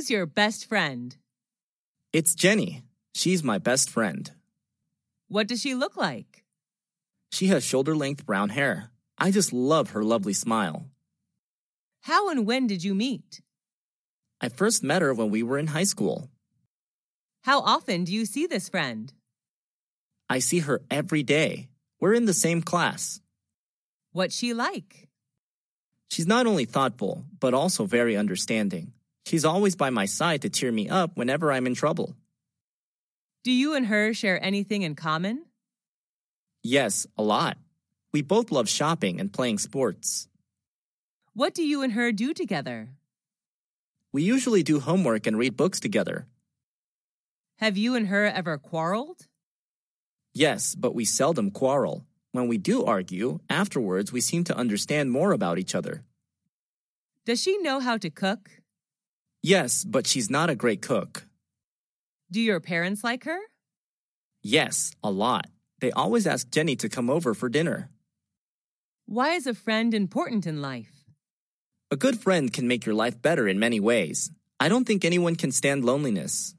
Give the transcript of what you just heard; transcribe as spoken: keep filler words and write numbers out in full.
Who's your best friend? It's Jenny. She's my best friend. What does she look like? She has shoulder-length brown hair. I just love her lovely smile. How and when did you meet? I first met her when we were in high school. How often do you see this friend? I see her every day. We're in the same class. What's she like? She's not only thoughtful, but also very understanding. She's always by my side to cheer me up whenever I'm in trouble. Do you and her share anything in common? Yes, a lot. We both love shopping and playing sports. What do you and her do together? We usually do homework and read books together. Have you and her ever quarreled? Yes, but we seldom quarrel. When we do argue, afterwards we seem to understand more about each other. Does she know how to cook? Yes, but she's not a great cook. Do your parents like her? Yes, a lot. They always ask Jenny to come over for dinner. Why is a friend important in life? A good friend can make your life better in many ways. I don't think anyone can stand loneliness.